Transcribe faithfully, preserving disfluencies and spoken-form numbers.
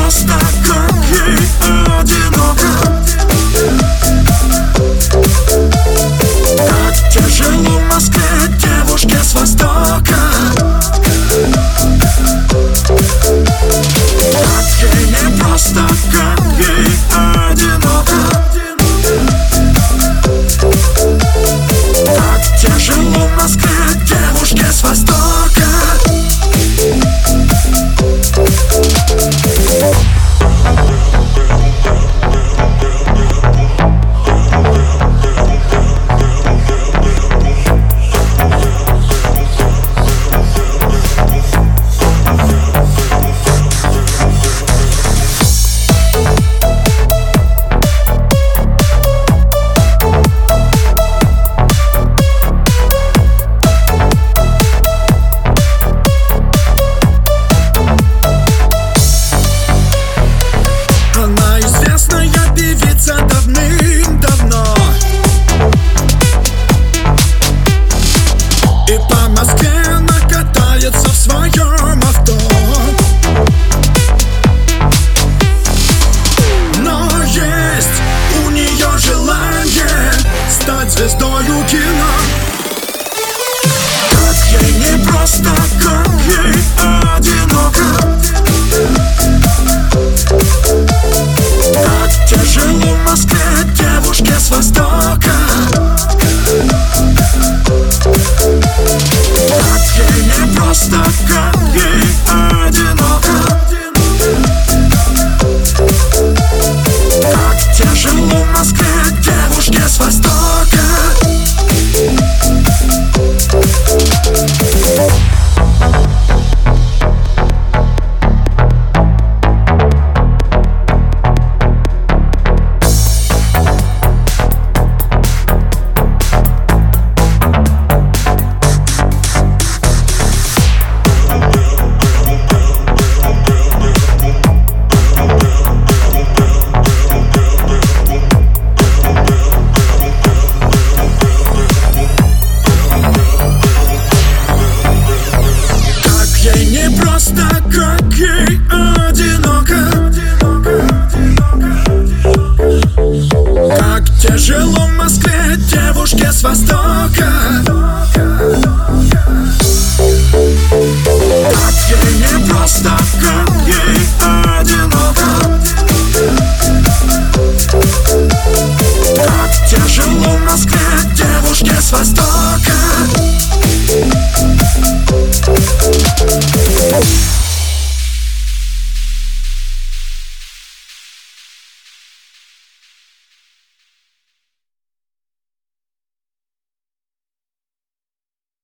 просто, как ей одиноко. Как тяжело в Москве девушке с востока. Как ей не просто, как ей одиноко. Как тяжело в Москве девушке с востока. Она известная певица давным-давно, и по Москве она катается в своем авто. Но есть у нее желание стать звездою кино. Как ей не просто, как ей одиноко. Как тяжело в Москве девушке с востока. Как ей не просто, как ей одиноко. Как тяжело в Москве девушке с востока. Просто, как ей одиноко. Как тяжело в Москве девушке с востока. Как ей не просто, как ей одиноко. Как тяжело в Москве девушке с востока.